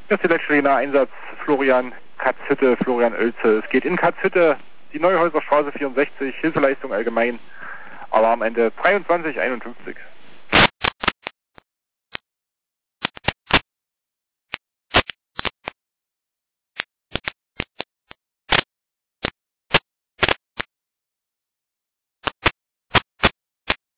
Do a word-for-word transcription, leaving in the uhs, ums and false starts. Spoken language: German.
Das ist der letzte Einsatz, Florian Katzhütte, Florian Oelze. Es geht in Katzhütte, die Neuhäuser Straße vierundsechzig, Hilfeleistung allgemein, Alarmende dreiundzwanzig einundfünfzig.